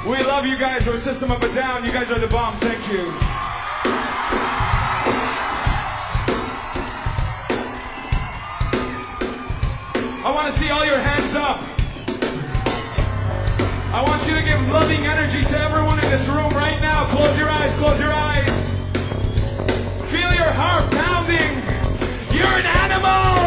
We love you guys. We're System of a Down. You guys are the bomb. Thank you. I want to see all your hands up. I want you to give loving energy to everyone in this room right now. Close your eyes. Close your eyes. Feel your heart pounding. You're an animal.